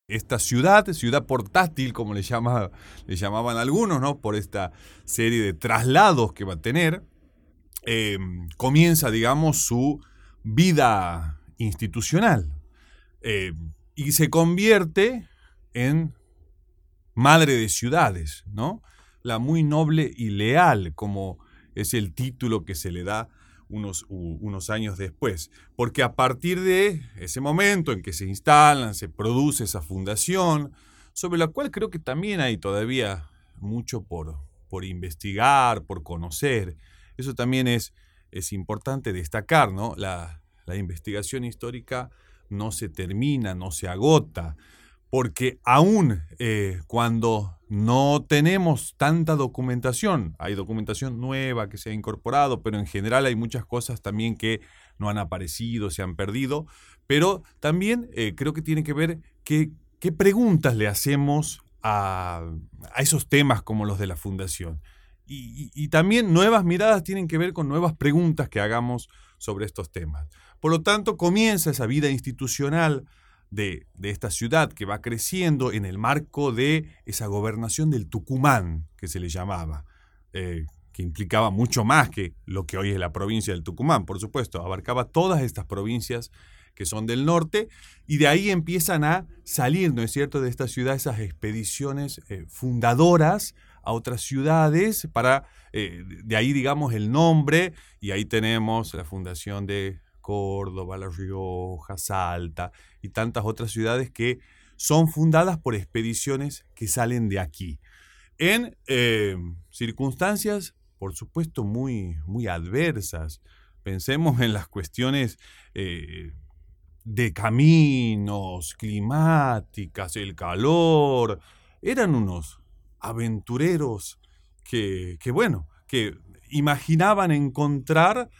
esta ciudad portátil, como le llamaban algunos, ¿no? Por esta serie de traslados que va a tener, comienza, digamos, su vida institucional y se convierte en madre de ciudades, ¿no? La muy noble y leal, como es el título que se le da unos años después, porque a partir de ese momento en que se instalan, se produce esa fundación, sobre la cual creo que también hay todavía mucho por investigar, por conocer. Eso también es importante destacar, ¿no? La investigación histórica no se termina, no se agota, porque aún cuando no tenemos tanta documentación, hay documentación nueva que se ha incorporado, pero en general hay muchas cosas también que no han aparecido, se han perdido, pero también creo que tiene que ver qué preguntas le hacemos a esos temas como los de la fundación. Y también nuevas miradas tienen que ver con nuevas preguntas que hagamos sobre estos temas. Por lo tanto, comienza esa vida institucional de esta ciudad que va creciendo en el marco de esa gobernación del Tucumán, que se le llamaba, que implicaba mucho más que lo que hoy es la provincia del Tucumán, por supuesto, abarcaba todas estas provincias que son del norte, y de ahí empiezan a salir, ¿no es cierto?, de esta ciudad esas expediciones fundadoras a otras ciudades, de ahí, digamos, el nombre, y ahí tenemos la fundación de Córdoba, La Rioja, Salta y tantas otras ciudades que son fundadas por expediciones que salen de aquí. En circunstancias, por supuesto, muy, muy adversas. Pensemos en las cuestiones de caminos, climáticas, el calor. Eran unos aventureros que imaginaban encontrar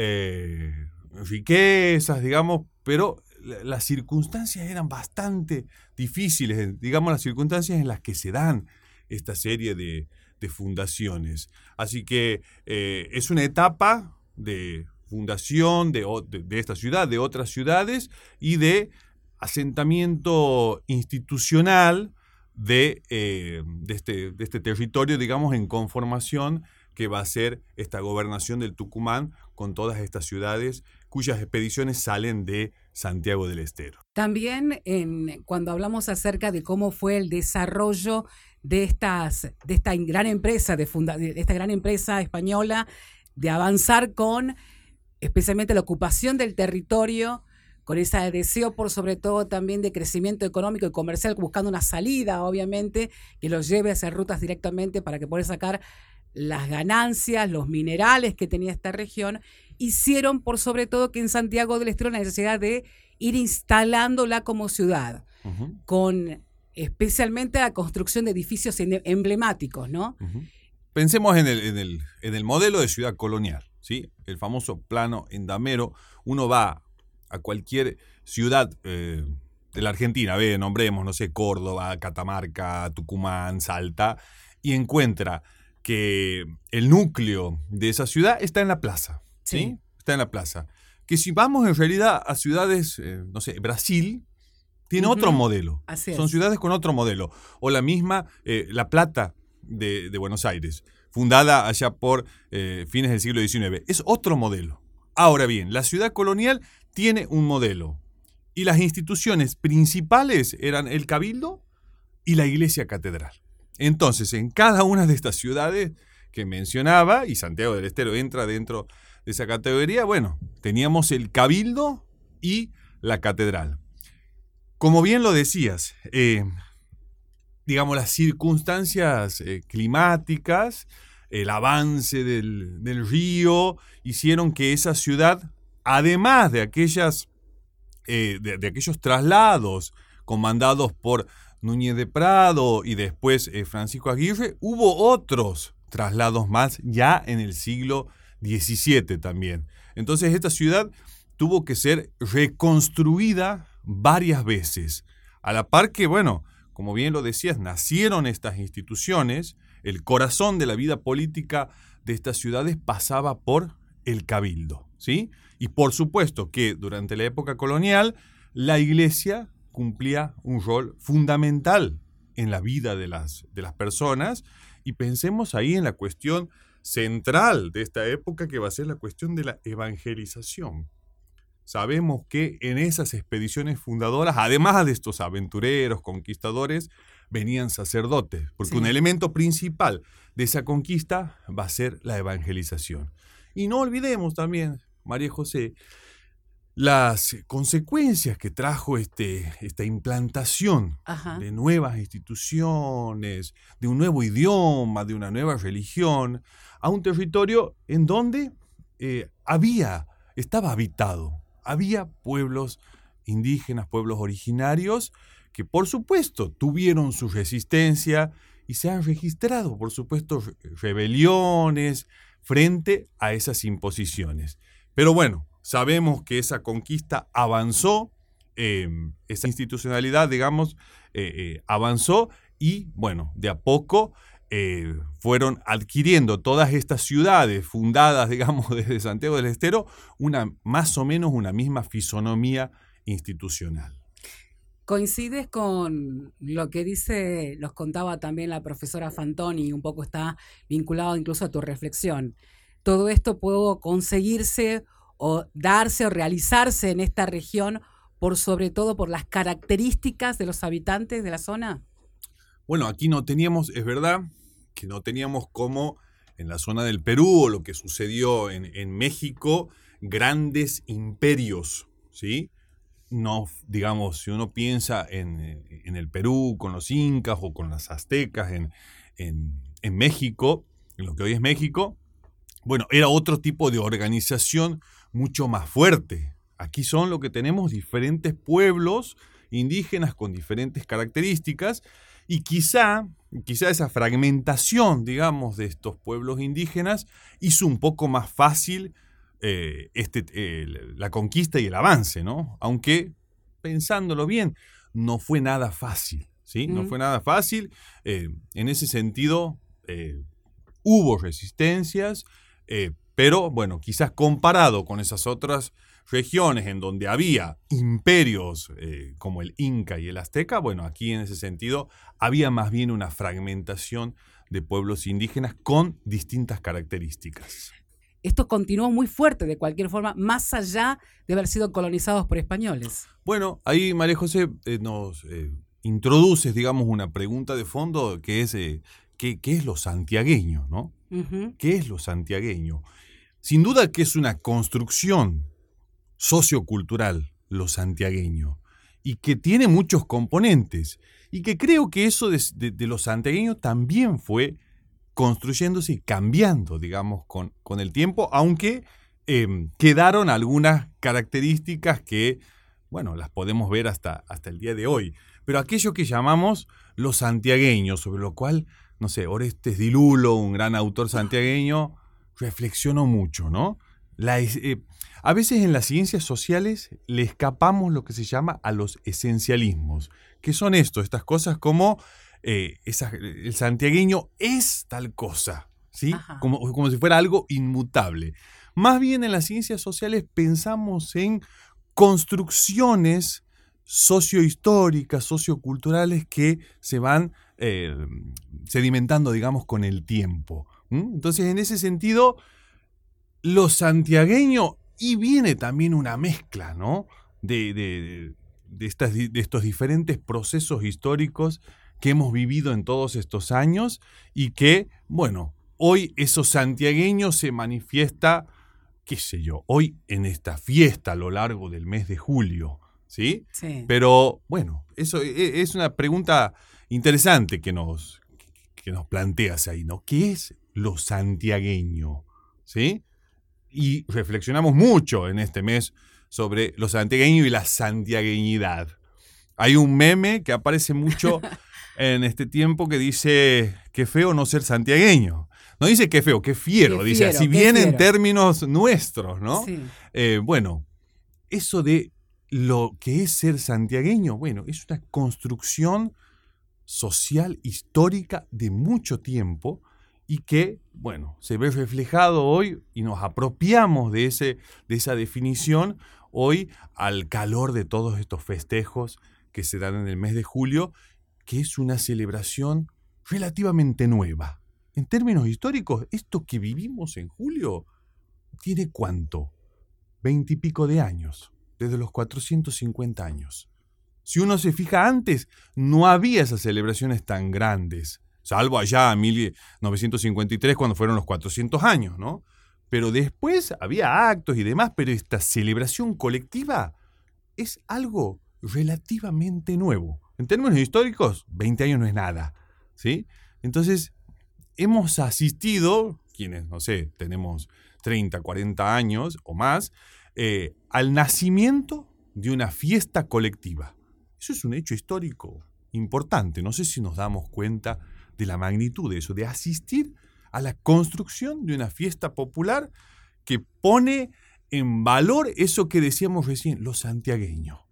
riquezas, digamos, pero las circunstancias eran bastante difíciles, digamos, las circunstancias en las que se dan esta serie de fundaciones. Así que es una etapa de fundación de esta ciudad, de otras ciudades, y de asentamiento institucional de este territorio, digamos, en conformación, que va a ser esta gobernación del Tucumán con todas estas ciudades cuyas expediciones salen de Santiago del Estero. También cuando hablamos acerca de cómo fue el desarrollo de esta gran empresa, de esta gran empresa española, de avanzar con especialmente la ocupación del territorio, con ese deseo por sobre todo también de crecimiento económico y comercial, buscando una salida, obviamente, que los lleve a hacer rutas directamente para que puedan sacar las ganancias, los minerales que tenía esta región, hicieron por sobre todo que en Santiago del Estero la necesidad de ir instalándola como ciudad, con especialmente la construcción de edificios emblemáticos, ¿no? Pensemos en el modelo de ciudad colonial, ¿sí? El famoso plano Endamero. Uno va a cualquier ciudad de la Argentina, nombremos, no sé, Córdoba, Catamarca, Tucumán, Salta, y encuentra que el núcleo de esa ciudad está en la plaza, ¿sí? Está en la plaza. Que si vamos en realidad a ciudades, no sé, Brasil, tiene otro modelo. Son ciudades con otro modelo. O la misma La Plata de Buenos Aires, fundada allá por fines del siglo XIX. Es otro modelo. Ahora bien, la ciudad colonial tiene un modelo. Y las instituciones principales eran el Cabildo y la Iglesia Catedral. Entonces, en cada una de estas ciudades que mencionaba, y Santiago del Estero entra dentro de esa categoría, bueno, teníamos el Cabildo y la Catedral. Como bien lo decías, digamos, las circunstancias climáticas, el avance del río, hicieron que esa ciudad, además de aquellos traslados comandados por Núñez de Prado y después Francisco Aguirre, hubo otros traslados más ya en el siglo XVII también. Entonces esta ciudad tuvo que ser reconstruida varias veces. A la par que, bueno, como bien lo decías, nacieron estas instituciones, el corazón de la vida política de estas ciudades pasaba por el Cabildo, ¿sí? Y por supuesto que durante la época colonial la Iglesia cumplía un rol fundamental en la vida de las personas, y pensemos ahí en la cuestión central de esta época, que va a ser la cuestión de la evangelización. Sabemos que en esas expediciones fundadoras, además de estos aventureros, conquistadores, venían sacerdotes, porque un elemento principal de esa conquista va a ser la evangelización. Y no olvidemos también, María José, las consecuencias que trajo esta implantación de nuevas instituciones, de un nuevo idioma, de una nueva religión, a un territorio en donde estaba habitado. Había pueblos indígenas, pueblos originarios, que por supuesto tuvieron su resistencia y se han registrado, por supuesto, rebeliones frente a esas imposiciones. Pero bueno, sabemos que esa conquista avanzó, esa institucionalidad, digamos, avanzó, y bueno, de a poco fueron adquiriendo todas estas ciudades fundadas, digamos, desde Santiago del Estero, más o menos una misma fisonomía institucional. ¿Coincides con lo que nos contaba también la profesora Fantoni, un poco está vinculado incluso a tu reflexión? ¿Todo esto pudo conseguirse o darse o realizarse en esta región sobre todo por las características de los habitantes de la zona? Bueno, aquí no teníamos, es verdad, que no teníamos como en la zona del Perú o lo que sucedió en México, grandes imperios, ¿sí? No, digamos, si uno piensa en el Perú con los incas o con los aztecas en México, en lo que hoy es México, bueno, era otro tipo de organización mucho más fuerte. Aquí son lo que tenemos diferentes pueblos indígenas con diferentes características, y quizá esa fragmentación, digamos, de estos pueblos indígenas hizo un poco más fácil la conquista y el avance, ¿no? Aunque, pensándolo bien, no fue nada fácil, ¿sí? No fue nada fácil. En ese sentido, hubo resistencias, pero, bueno, quizás comparado con esas otras regiones en donde había imperios como el Inca y el Azteca, bueno, aquí en ese sentido había más bien una fragmentación de pueblos indígenas con distintas características. Esto continuó muy fuerte de cualquier forma, más allá de haber sido colonizados por españoles. Bueno, ahí María José nos introduces, digamos, una pregunta de fondo que es ¿qué es lo santiagueño, ¿no? ¿Qué es lo santiagueño? Sin duda que es una construcción sociocultural, lo santiagueño, y que tiene muchos componentes, y que creo que eso de lo santiagueño también fue construyéndose y cambiando, digamos, con el tiempo, aunque quedaron algunas características que, bueno, las podemos ver hasta el día de hoy. Pero aquello que llamamos lo santiagueño, sobre lo cual, no sé, Orestes Di Lulo, un gran autor santiagueño, reflexionó mucho, ¿no? A veces en las ciencias sociales le escapamos lo que se llama a los esencialismos, que son estas cosas como el santiagueño es tal cosa, ¿sí? Como si fuera algo inmutable. Más bien en las ciencias sociales pensamos en construcciones sociohistóricas, socioculturales que se van sedimentando, digamos, con el tiempo. Entonces, en ese sentido, lo santiagueño, y viene también una mezcla, ¿no? de estos diferentes procesos históricos que hemos vivido en todos estos años, y que, bueno, hoy eso santiagueño se manifiesta, qué sé yo, hoy en esta fiesta a lo largo del mes de julio, ¿sí? Sí. Pero, bueno, eso es una pregunta interesante que nos planteas ahí, ¿no? ¿Qué es lo santiagueño? ¿Sí? Y reflexionamos mucho en este mes sobre lo santiagueño y la santiagueñidad. Hay un meme que aparece mucho en este tiempo que dice, qué feo no ser santiagueño. No dice qué feo, qué fiero, dice así bien en términos nuestros, ¿no? Sí. Bueno, eso de lo que es ser santiagueño, bueno, es una construcción social, histórica de mucho tiempo, y que, bueno, se ve reflejado hoy y nos apropiamos de esa definición hoy al calor de todos estos festejos que se dan en el mes de julio, que es una celebración relativamente nueva. En términos históricos, esto que vivimos en julio tiene ¿cuánto? 20 y pico de años, desde los 450 años. Si uno se fija antes, no había esas celebraciones tan grandes, salvo allá en 1953 cuando fueron los 400 años, ¿no? Pero después había actos y demás, pero esta celebración colectiva es algo relativamente nuevo. En términos históricos, 20 años no es nada, ¿sí? Entonces, hemos asistido, quienes, no sé, tenemos 30, 40 años o más, al nacimiento de una fiesta colectiva. Eso es un hecho histórico importante. No sé si nos damos cuenta de la magnitud de eso, de asistir a la construcción de una fiesta popular que pone en valor eso que decíamos recién, lo santiagueño.